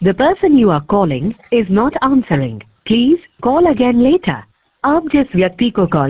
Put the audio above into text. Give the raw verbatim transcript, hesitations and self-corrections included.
The person you are calling is not answering. Please call again later. आप जिस व्यक्ति को कॉल